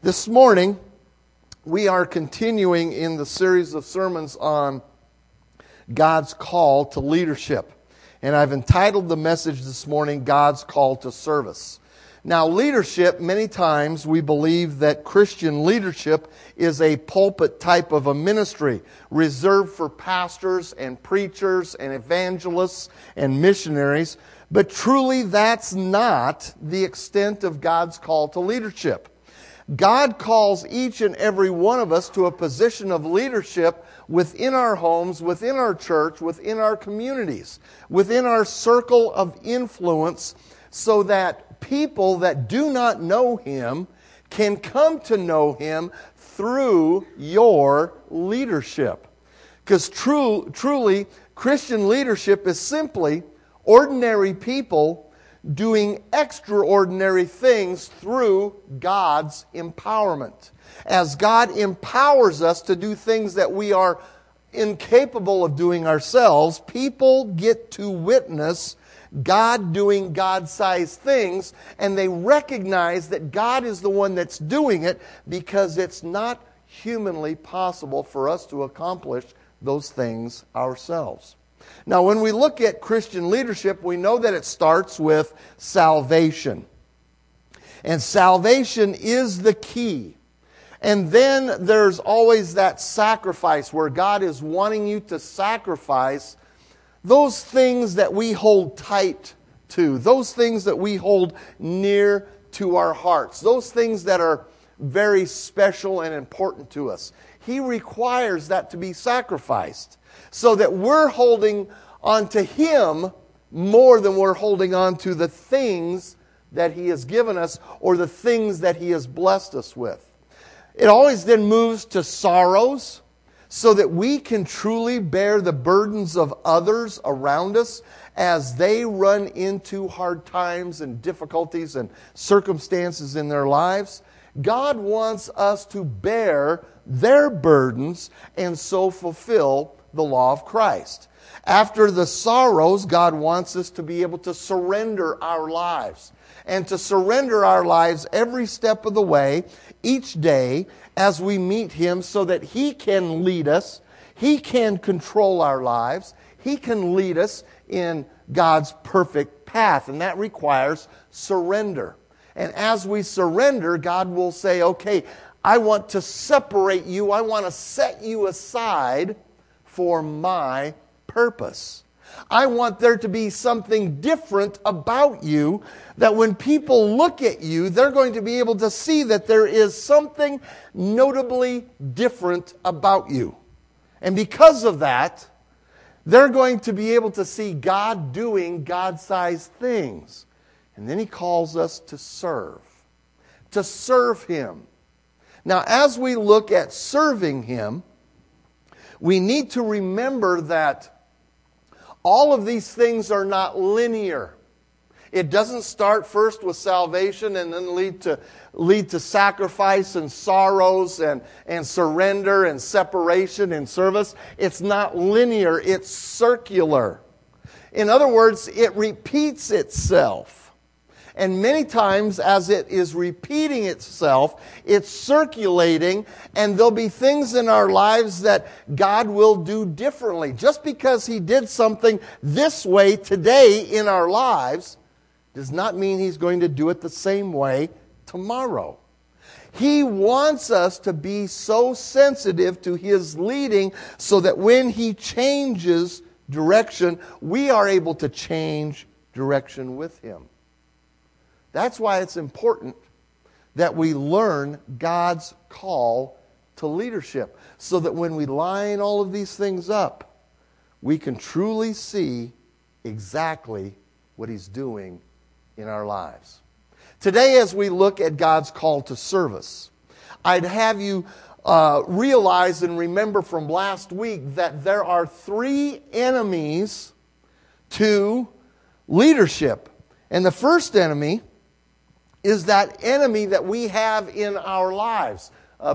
This morning, we are continuing in the series of sermons on God's call to leadership. And I've entitled the message this morning, God's Call to Service. Now, leadership, many times we believe that Christian leadership is a pulpit type of a ministry reserved for pastors and preachers and evangelists and missionaries. But truly, that's not the extent of God's call to leadership. God calls each and every one of us to a position of leadership within our homes, within our church, within our communities, within our circle of influence, so that people that do not know Him can come to know Him through your leadership. Because truly, Christian leadership is simply ordinary people doing extraordinary things through God's empowerment. As God empowers us to do things that we are incapable of doing ourselves, people get to witness God doing God-sized things, and they recognize that God is the one that's doing it because it's not humanly possible for us to accomplish those things ourselves. Now, when we look at Christian leadership, we know that it starts with salvation. And salvation is the key. And then there's always that sacrifice where God is wanting you to sacrifice those things that we hold tight to, those things that we hold near to our hearts, those things that are very special and important to us. He requires that to be sacrificed, so that we're holding on to Him more than we're holding on to the things that He has given us or the things that He has blessed us with. It always then moves to sorrows, so that we can truly bear the burdens of others around us as they run into hard times and difficulties and circumstances in their lives. God wants us to bear their burdens and so fulfill the law of Christ. After the sorrows, God wants us to be able to surrender our lives. And to surrender our lives every step of the way, each day, as we meet Him, so that He can lead us, He can control our lives, He can lead us in God's perfect path. And that requires surrender. And as we surrender, God will say, okay, I want to separate you, I want to set you aside for my purpose. I want there to be something different about you, that when people look at you, they're going to be able to see that there is something notably different about you. And because of that, they're going to be able to see God doing God-sized things. And then He calls us to serve Him. Now, as we look at serving Him, we need to remember that all of these things are not linear. It doesn't start first with salvation and then lead to sacrifice and sorrows and surrender and separation and service. It's not linear, it's circular. In other words, it repeats itself. And many times, as it is repeating itself, it's circulating, and there'll be things in our lives that God will do differently. Just because He did something this way today in our lives does not mean He's going to do it the same way tomorrow. He wants us to be so sensitive to His leading so that when He changes direction, we are able to change direction with Him. That's why it's important that we learn God's call to leadership, so that when we line all of these things up, we can truly see exactly what He's doing in our lives. Today, as we look at God's call to service, I'd have you realize and remember from last week that there are 3 enemies to leadership. And the first enemy is that enemy that we have in our lives.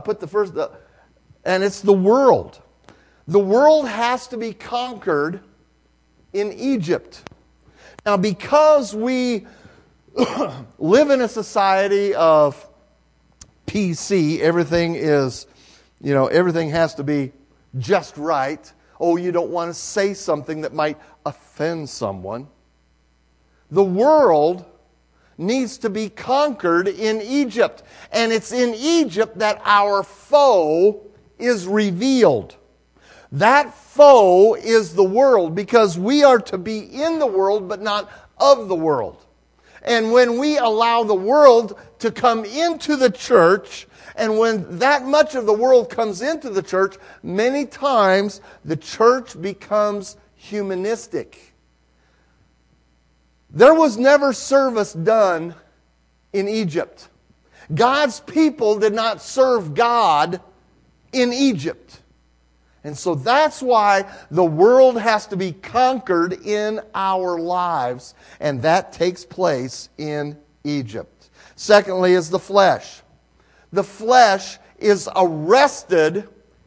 And it's the world. The world has to be conquered in Egypt. Now, because we live in a society of PC. Everything is, everything has to be just right. Oh, you don't want to say something that might offend someone. The world needs to be conquered in Egypt. And it's in Egypt that our foe is revealed. That foe is the world, because we are to be in the world but not of the world. And when we allow the world to come into the church, and when that much of the world comes into the church, many times the church becomes humanistic. There was never service done in Egypt. God's people did not serve God in Egypt. And so that's why the world has to be conquered in our lives, and that takes place in Egypt. Secondly is the flesh. The flesh is arrested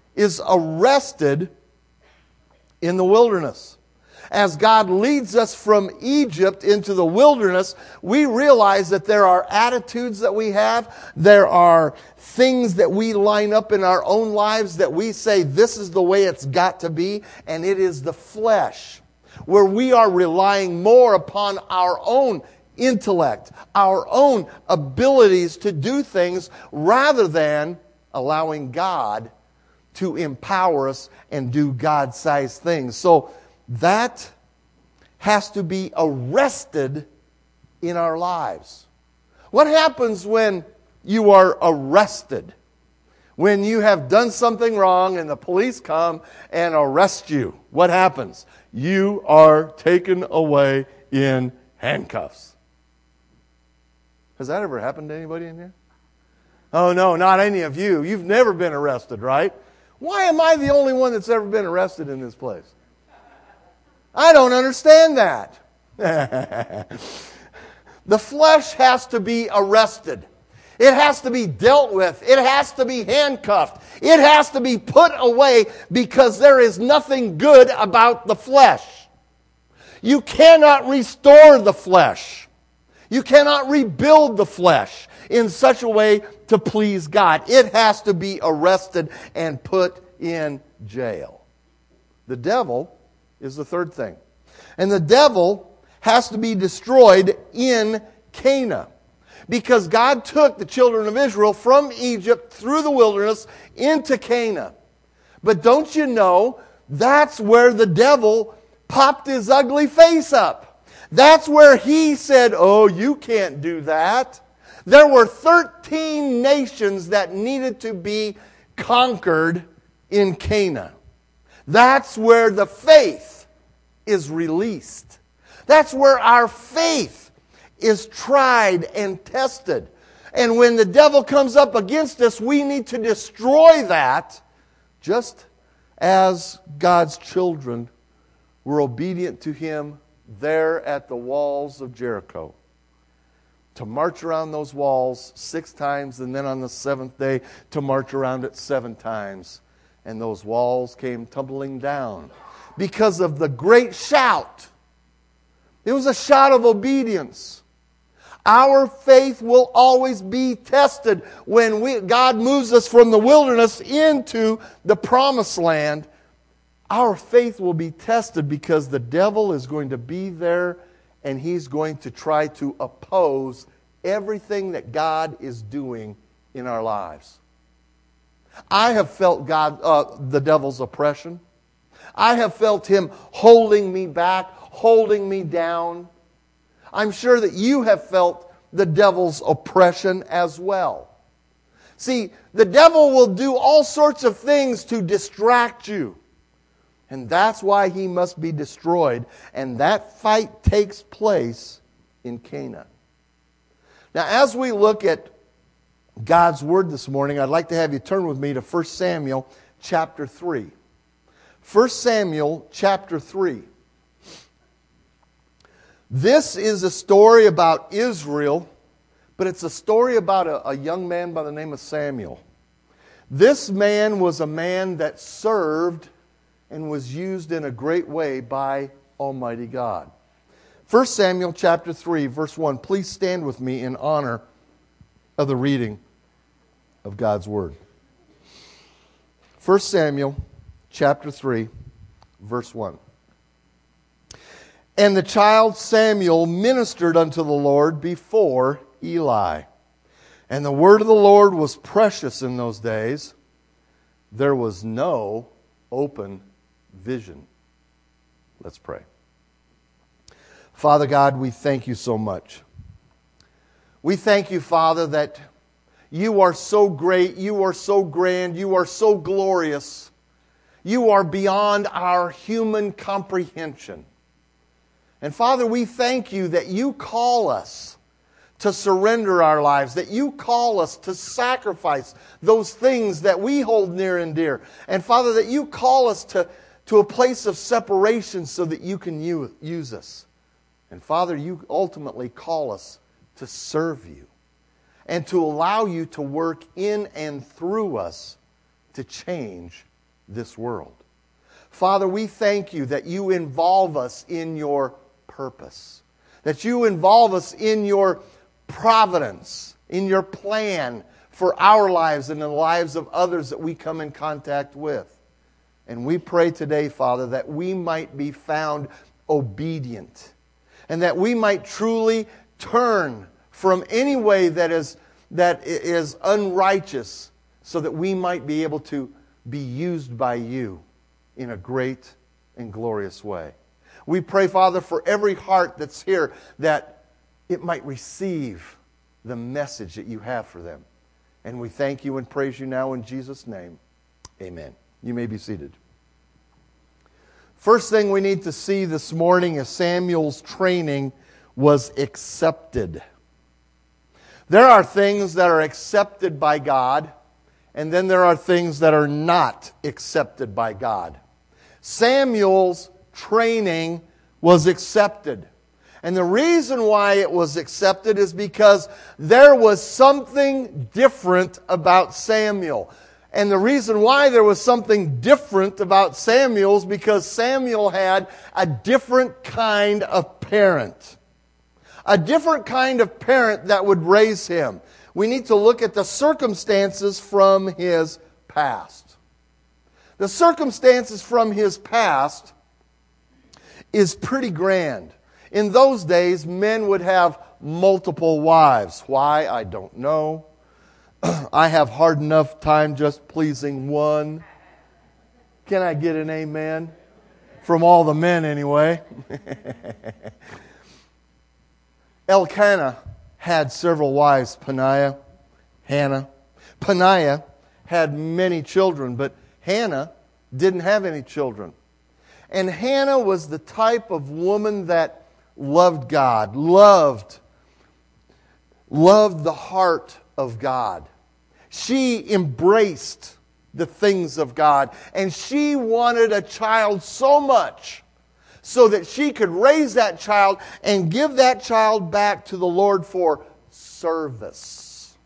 in the wilderness. As God leads us from Egypt into the wilderness, we realize that there are attitudes that we have. There are things that we line up in our own lives that we say, this is the way it's got to be. And it is the flesh, where we are relying more upon our own intellect, our own abilities to do things, rather than allowing God to empower us and do God-sized things. So that has to be arrested in our lives. What happens when you are arrested? When you have done something wrong and the police come and arrest you, what happens? You are taken away in handcuffs. Has that ever happened to anybody in here? Oh no, not any of you. You've never been arrested, right? Why am I the only one that's ever been arrested in this place? I don't understand that. The flesh has to be arrested. It has to be dealt with. It has to be handcuffed. It has to be put away, because there is nothing good about the flesh. You cannot restore the flesh. You cannot rebuild the flesh in such a way to please God. It has to be arrested and put in jail. The devil is the third thing. And the devil has to be destroyed in Cana, because God took the children of Israel from Egypt through the wilderness into Cana. But don't you know, that's where the devil popped his ugly face up. That's where he said, oh, you can't do that. There were 13 nations that needed to be conquered in Cana. That's where the faith is released. That's where our faith is tried and tested. And when the devil comes up against us, we need to destroy that, just as God's children were obedient to him there at the walls of Jericho. To march around those walls 6 times, and then on the 7th day to march around it 7 times. And those walls came tumbling down because of the great shout. It was a shout of obedience. Our faith will always be tested when God moves us from the wilderness into the promised land. Our faith will be tested because the devil is going to be there, and he's going to try to oppose everything that God is doing in our lives. I have felt the devil's oppression. I have felt him holding me back, holding me down. I'm sure that you have felt the devil's oppression as well. See, the devil will do all sorts of things to distract you. And that's why he must be destroyed. And that fight takes place in Cana. Now, as we look at God's Word this morning, I'd like to have you turn with me to 1 Samuel chapter 3. 1 Samuel chapter 3. This is a story about Israel, but it's a story about a young man by the name of Samuel. This man was a man that served and was used in a great way by Almighty God. 1 Samuel chapter 3, verse 1. Please stand with me in honor of the reading of God's Word. 1 Samuel chapter 3, verse 1. And the child Samuel ministered unto the Lord before Eli. And the word of the Lord was precious in those days. There was no open vision. Let's pray. Father God, we thank you so much. We thank you, Father, that you are so great, you are so grand, you are so glorious. You are beyond our human comprehension. And Father, we thank you that you call us to surrender our lives, that you call us to sacrifice those things that we hold near and dear. And Father, that you call us to a place of separation so that you can use us. And Father, you ultimately call us to serve you and to allow you to work in and through us to change this world. Father, we thank you that you involve us in your purpose, that you involve us in your providence, in your plan for our lives and the lives of others that we come in contact with. And we pray today, Father, that we might be found obedient and that we might truly turn from any way that is unrighteous so that we might be able to be used by you in a great and glorious way. We pray, Father, for every heart that's here that it might receive the message that you have for them. And we thank you and praise you now in Jesus' name. Amen. You may be seated. First thing we need to see this morning is Samuel's training was accepted. There are things that are accepted by God, and then there are things that are not accepted by God. Samuel's training was accepted. And the reason why it was accepted is because there was something different about Samuel. And the reason why there was something different about Samuel is because Samuel had a different kind of parent. A different kind of parent that would raise him. We need to look at the circumstances from his past. The circumstances from his past is pretty grand. In those days, men would have multiple wives. Why? I don't know. I have hard enough time just pleasing one. Can I get an amen? From all the men anyway. Elkanah had several wives, Peninnah, Hannah. Peninnah had many children, but Hannah didn't have any children. And Hannah was the type of woman that loved God, loved the heart of God. She embraced the things of God, and she wanted a child so much so that she could raise that child and give that child back to the Lord for service.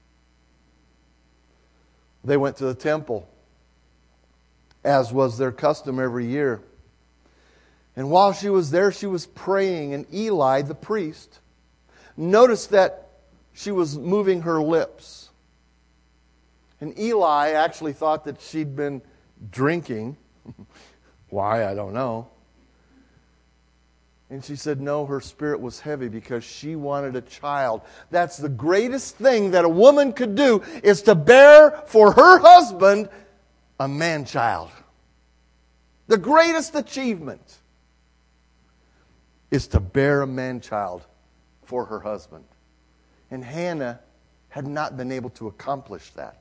They went to the temple, as was their custom every year. And while she was there, she was praying, and Eli, the priest, noticed that she was moving her lips. And Eli actually thought that she'd been drinking. Why, I don't know. And she said, no, her spirit was heavy because she wanted a child. That's the greatest thing that a woman could do, is to bear for her husband a man-child. The greatest achievement is to bear a man-child for her husband. And Hannah had not been able to accomplish that.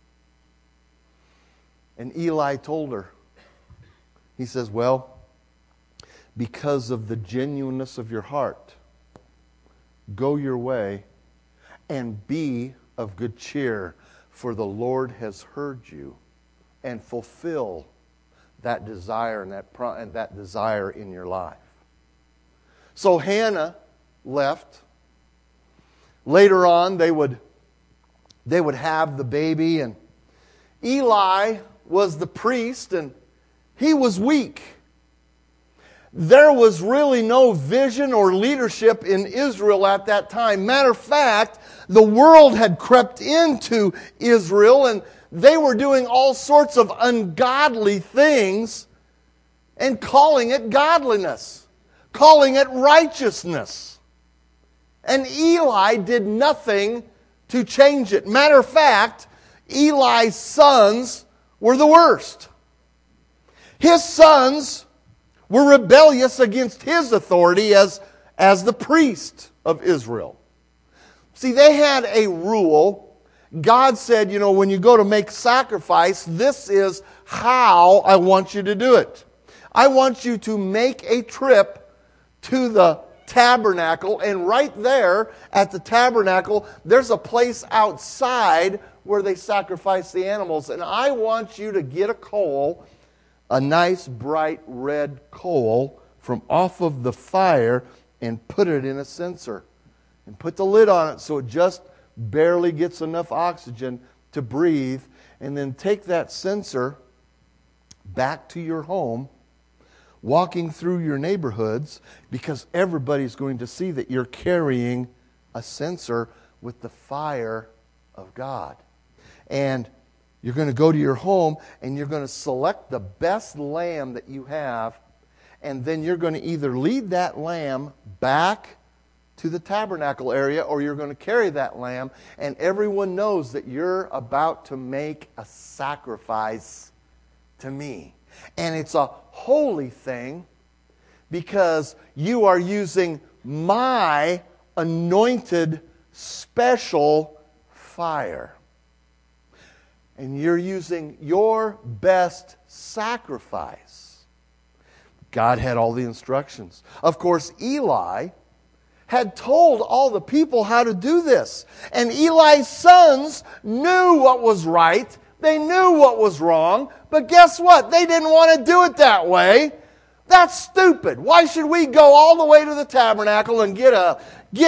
And Eli told her, he says, well, because of the genuineness of your heart, go your way and be of good cheer, for the Lord has heard you, and fulfill that desire and that desire in your life. So Hannah left. Later on, they would have the baby, and Eli was the priest, and he was weak. there was really no vision or leadership in Israel at that time. Matter of fact, the world had crept into Israel and they were doing all sorts of ungodly things and calling it godliness, calling it righteousness. And Eli did nothing to change it. Matter of fact, Eli's sons were the worst. His sons were rebellious against his authority as the priest of Israel. See, they had a rule. God said, when you go to make sacrifice, this is how I want you to do it. I want you to make a trip to the tabernacle, and right there at the tabernacle, there's a place outside where they sacrifice the animals. And I want you to get a coal, a nice bright red coal from off of the fire, and put it in a censer. And put the lid on it so it just barely gets enough oxygen to breathe. And then take that censer back to your home, walking through your neighborhoods, because everybody's going to see that you're carrying a censer with the fire of God. And you're going to go to your home and you're going to select the best lamb that you have, and then you're going to either lead that lamb back to the tabernacle area, or you're going to carry that lamb, and everyone knows that you're about to make a sacrifice to me. And it's a holy thing because you are using my anointed special fire. And you're using your best sacrifice. God had all the instructions. Of course, Eli had told all the people how to do this. And Eli's sons knew what was right. They knew what was wrong. But guess what? They didn't want to do it that way. That's stupid. Why should we go all the way to the tabernacle and get a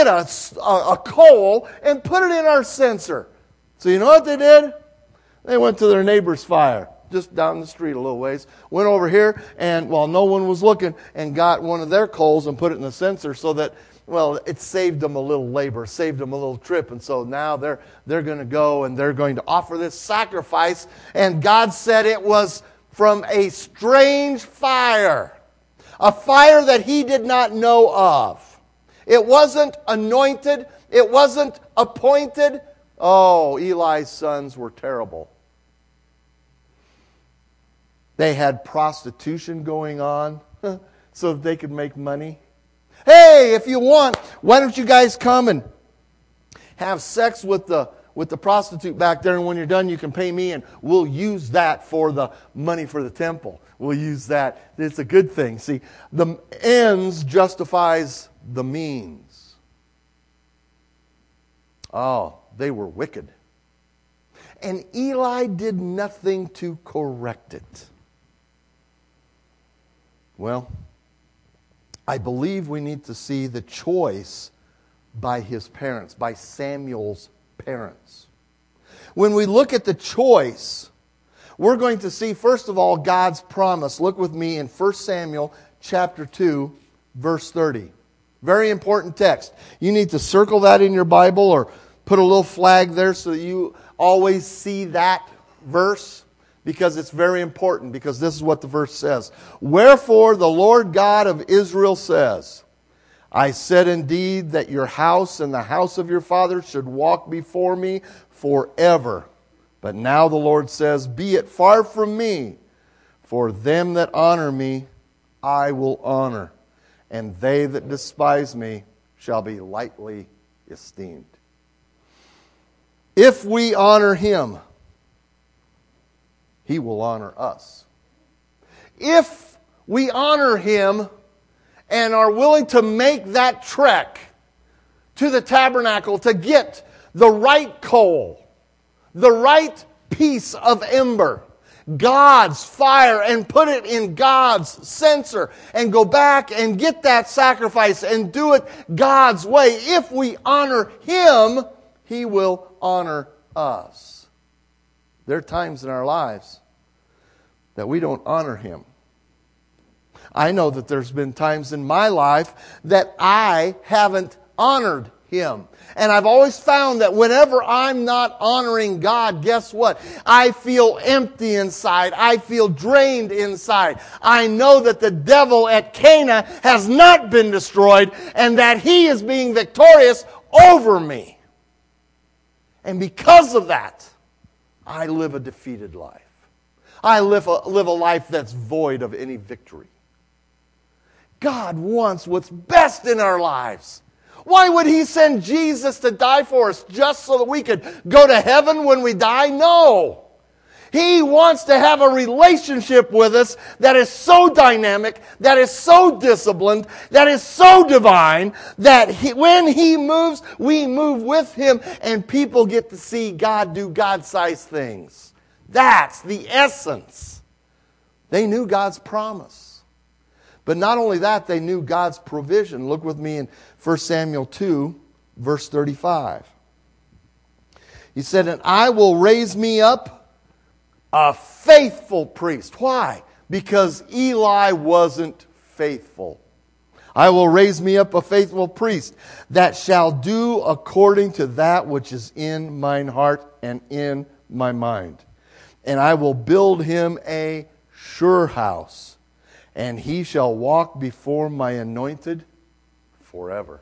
coal and put it in our censer? So you know what they did? They went to their neighbor's fire, just down the street a little ways. Went over here, and while no one was looking, and got one of their coals and put it in the censer so that, it saved them a little labor, saved them a little trip. And so now they're going to go and they're going to offer this sacrifice. And God said it was from a strange fire, a fire that he did not know of. It wasn't anointed. It wasn't appointed. Oh, Eli's sons were terrible. They had prostitution going on so that they could make money. Hey, if you want, why don't you guys come and have sex with the prostitute back there, and when you're done, you can pay me, and we'll use that for the money for the temple. We'll use that. It's a good thing. See, the ends justifies the means. Oh, they were wicked. And Eli did nothing to correct it. Well, I believe we need to see the choice by his parents, by Samuel's parents. When we look at the choice, we're going to see, first of all, God's promise. Look with me in 1 Samuel chapter 2, verse 30. Very important text. You need to circle that in your Bible or put a little flag there so that you always see that verse, because it's very important, because this is what the verse says. Wherefore the Lord God of Israel says, I said indeed that your house and the house of your father should walk before me forever. But now the Lord says, be it far from me, for them that honor me I will honor, and they that despise me shall be lightly esteemed. If we honor him, he will honor us. If we honor him and are willing to make that trek to the tabernacle to get the right coal, the right piece of ember, God's fire, and put it in God's censer, and go back and get that sacrifice and do it God's way, if we honor him, he will honor us. There are times in our lives that we don't honor him. I know that there's been times in my life that I haven't honored Him. And I've always found that whenever I'm not honoring God, guess what? I feel empty inside. I feel drained inside. I know that the devil at Cana has not been destroyed and that he is being victorious over me. And because of that, I live a defeated life. I live a life that's void of any victory. God wants what's best in our lives. Why would He send Jesus to die for us just so that we could go to heaven when we die? No. He wants to have a relationship with us that is so dynamic, that is so disciplined, that is so divine, that when He moves, we move with Him, and people get to see God do God-sized things. That's the essence. They knew God's promise. But not only that, they knew God's provision. Look with me in 1 Samuel 2, verse 35. He said, "And I will raise me up a faithful priest." Why? Because Eli wasn't faithful. "I will raise me up a faithful priest that shall do according to that which is in mine heart and in my mind. And I will build him a sure house, and he shall walk before my anointed forever."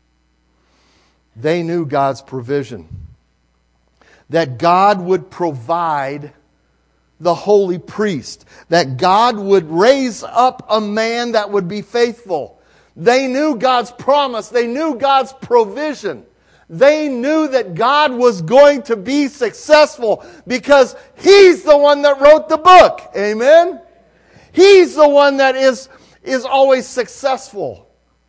They knew God's provision. That God would provide the holy priest. That God would raise up a man that would be faithful. They knew God's promise. They knew God's provision. They knew that God was going to be successful because He's the one that wrote the book. Amen? He's the one that is always successful.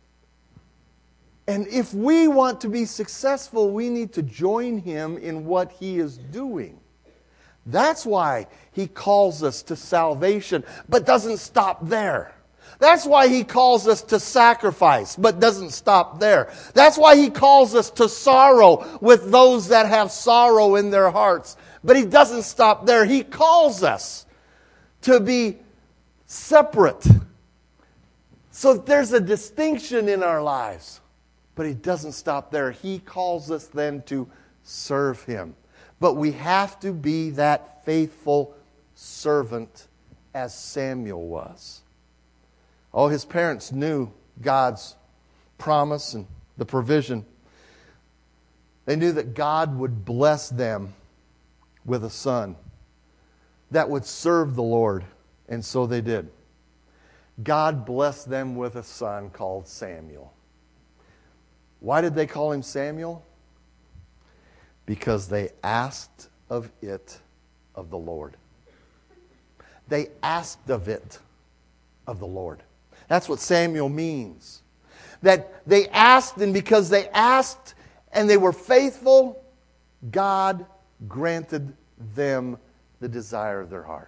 And if we want to be successful, we need to join Him in what He is doing. That's why He calls us to salvation, but doesn't stop there. That's why He calls us to sacrifice, but doesn't stop there. That's why He calls us to sorrow with those that have sorrow in their hearts. But He doesn't stop there. He calls us to be separate. So there's a distinction in our lives. But He doesn't stop there. He calls us then to serve Him. But we have to be that faithful servant as Samuel was. Oh, his parents knew God's promise and the provision. They knew that God would bless them with a son that would serve the Lord. And so they did. God blessed them with a son called Samuel. Why did they call him Samuel? Because they asked of it of the Lord. They asked of it of the Lord. That's what Samuel means. That they asked, and because they asked and they were faithful, God granted them the desire of their heart.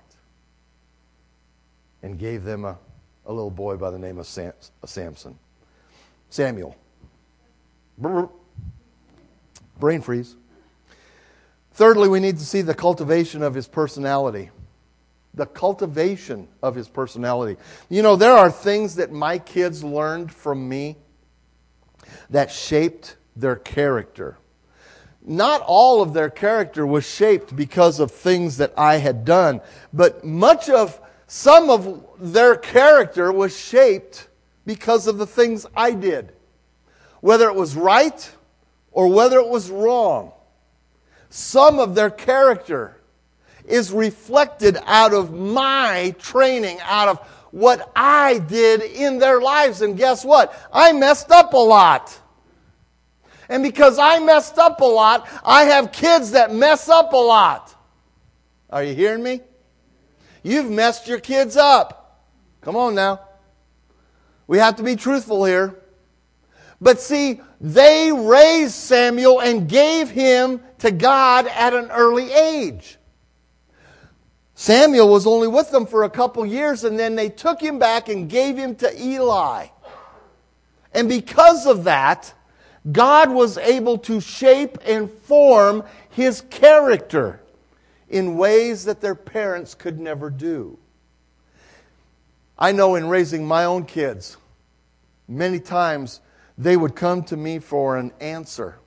And gave them a little boy by the name of Samson. Samuel. Brain freeze. Thirdly, we need to see the cultivation of his personality. The cultivation of his personality. You know, there are things that my kids learned from me that shaped their character. Not all of their character was shaped because of things that I had done, but some of their character was shaped because of the things I did. Whether it was right or whether it was wrong. Some of their character is reflected out of my training, out of what I did in their lives. And guess what? I messed up a lot. And because I messed up a lot, I have kids that mess up a lot. Are you hearing me? You've messed your kids up. Come on now. We have to be truthful here. But see, they raised Samuel and gave him to God at an early age. Samuel was only with them for a couple years, and then they took him back and gave him to Eli. And because of that, God was able to shape and form his character in ways that their parents could never do. I know in raising my own kids, many times they would come to me for an answer.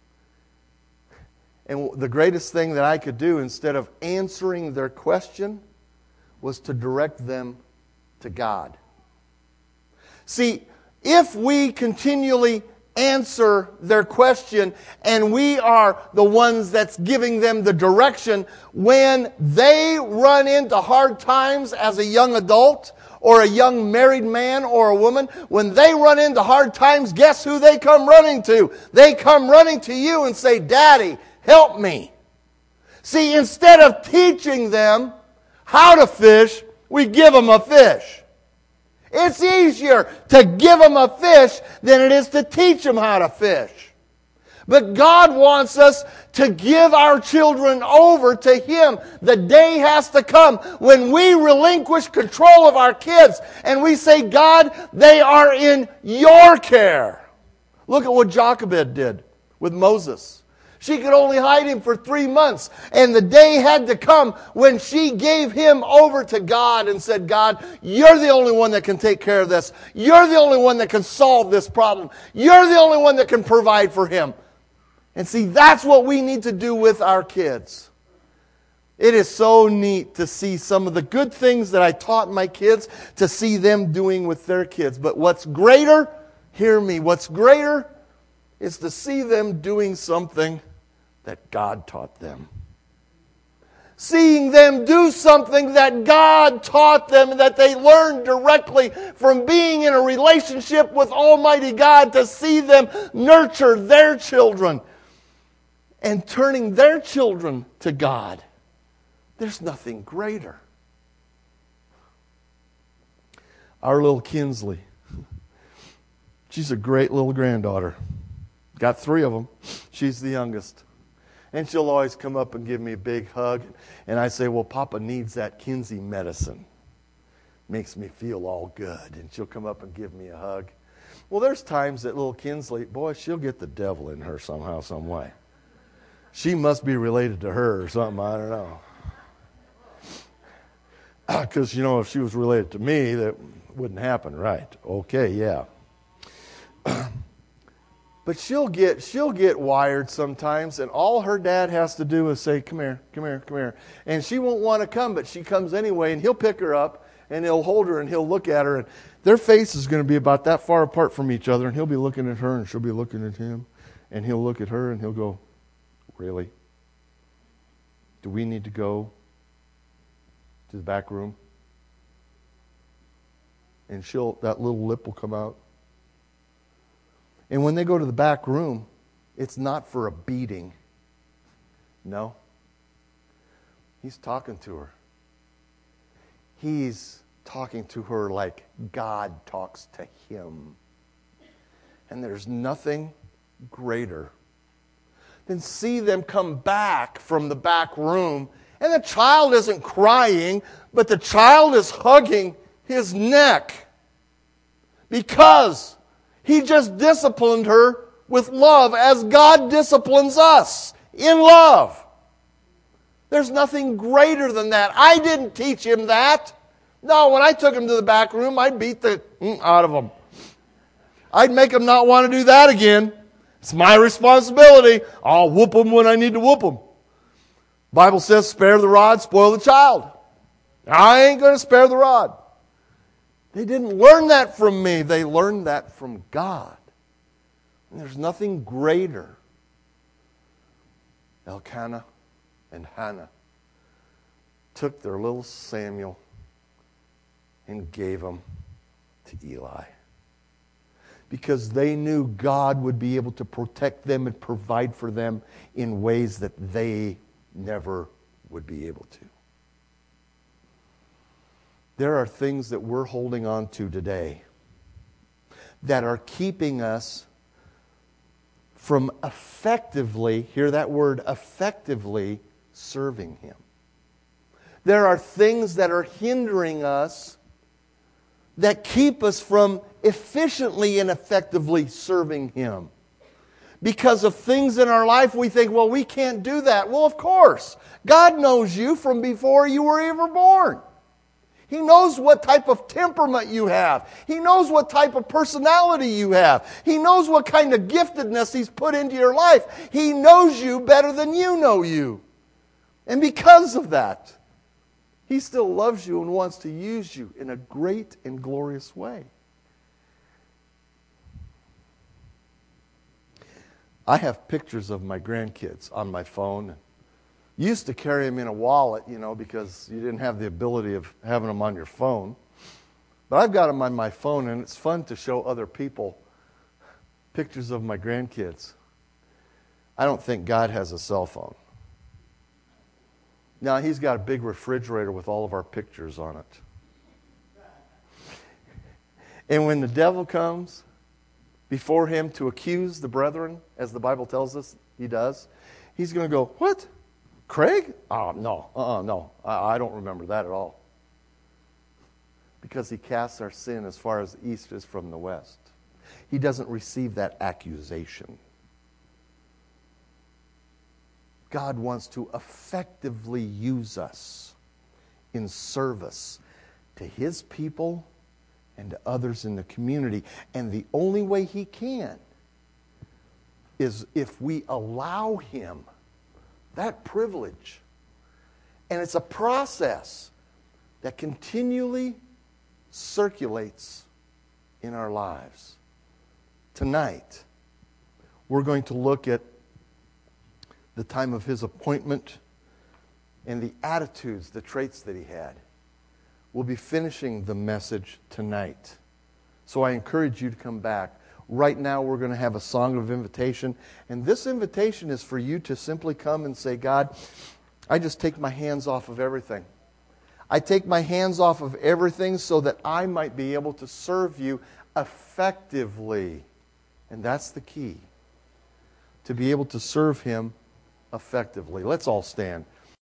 And the greatest thing that I could do instead of answering their question was to direct them to God. See, if we continually answer their question and we are the ones that's giving them the direction, when they run into hard times as a young adult or a young married man or a woman, when they run into hard times, guess who they come running to? They come running to you and say, Daddy, help me. See, instead of teaching them how to fish, we give them a fish. It's easier to give them a fish than it is to teach them how to fish. But God wants us to give our children over to Him. The day has to come when we relinquish control of our kids and we say, God, they are in your care. Look at what Jochebed did with Moses. She could only hide him for 3 months. And the day had to come when she gave him over to God and said, God, you're the only one that can take care of this. You're the only one that can solve this problem. You're the only one that can provide for him. And see, that's what we need to do with our kids. It is so neat to see some of the good things that I taught my kids, to see them doing with their kids. But what's greater, hear me, what's greater is to see them doing something that God taught them. Seeing them do something that God taught them, that they learned directly from being in a relationship with Almighty God, to see them nurture their children and turning their children to God. There's nothing greater. Our little Kinsley, she's a great little granddaughter. Got 3 of them. She's the youngest. And she'll always come up and give me a big hug. And I say, well, Papa needs that Kinsey medicine. Makes me feel all good. And she'll come up and give me a hug. Well, there's times that little Kinsley, boy, she'll get the devil in her somehow, some way. She must be related to her or something, I don't know. Because, if she was related to me, that wouldn't happen, right? Okay, yeah. But she'll get wired sometimes, and all her dad has to do is say, come here, come here, come here. And she won't want to come, but she comes anyway, and he'll pick her up, and he'll hold her, and he'll look at her, and their face is going to be about that far apart from each other, and he'll be looking at her, and she'll be looking at him, and he'll look at her, and he'll go, really? Do we need to go to the back room? And that little lip will come out. And when they go to the back room, it's not for a beating. No. He's talking to her. He's talking to her like God talks to him. And there's nothing greater than see them come back from the back room, and the child isn't crying, but the child is hugging his neck because he just disciplined her with love as God disciplines us in love. There's nothing greater than that. I didn't teach him that. No, when I took him to the back room, I'd beat the out of him. I'd make him not want to do that again. It's my responsibility. I'll whoop him when I need to whoop him. Bible says, spare the rod, spoil the child. I ain't going to spare the rod. They didn't learn that from me. They learned that from God. And there's nothing greater. Elkanah and Hannah took their little Samuel and gave him to Eli, because they knew God would be able to protect them and provide for them in ways that they never would be able to. There are things that we're holding on to today that are keeping us from effectively, hear that word, effectively serving Him. There are things that are hindering us that keep us from efficiently and effectively serving Him. Because of things in our life, we think, well, we can't do that. Well, of course. God knows you from before you were ever born. He knows what type of temperament you have. He knows what type of personality you have. He knows what kind of giftedness He's put into your life. He knows you better than you know you. And because of that, He still loves you and wants to use you in a great and glorious way. I have pictures of my grandkids on my phone. Used to carry them in a wallet, because you didn't have the ability of having them on your phone. But I've got them on my phone, and it's fun to show other people pictures of my grandkids. I don't think God has a cell phone. Now, He's got a big refrigerator with all of our pictures on it. And when the devil comes before Him to accuse the brethren, as the Bible tells us he does, he's going to go, "What? Craig? Oh, no. No. I don't remember that at all." Because He casts our sin as far as the east is from the west. He doesn't receive that accusation. God wants to effectively use us in service to His people and to others in the community. And the only way He can is if we allow Him that privilege. And it's a process that continually circulates in our lives. Tonight, we're going to look at the time of His appointment and the attitudes, the traits that He had. We'll be finishing the message tonight. So I encourage you to come back. Right now we're going to have a song of invitation. And this invitation is for you to simply come and say, "God, I just take my hands off of everything. I take my hands off of everything so that I might be able to serve You effectively." And that's the key. To be able to serve Him effectively. Let's all stand.